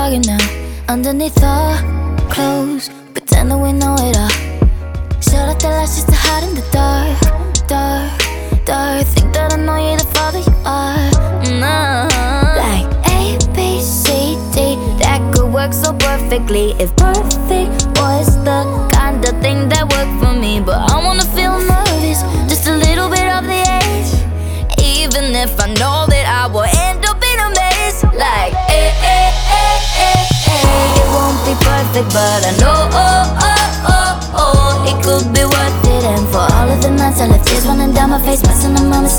talking now. Underneath our clothes, pretend that we know it all. Shut up the lights just to hide in the dark, dark, dark. Think that I know you're the father you are. No. Like A, B, C, D, that could work so perfectly if perfect was the kind of thing that worked for me. But I wanna feel nervous, just a little bit of the edge, even if I know that I will end up in a mess. Like it won't be perfect, but I know it could be worth it. And for all of the nights I left tears running down my face, messing up my mistakes,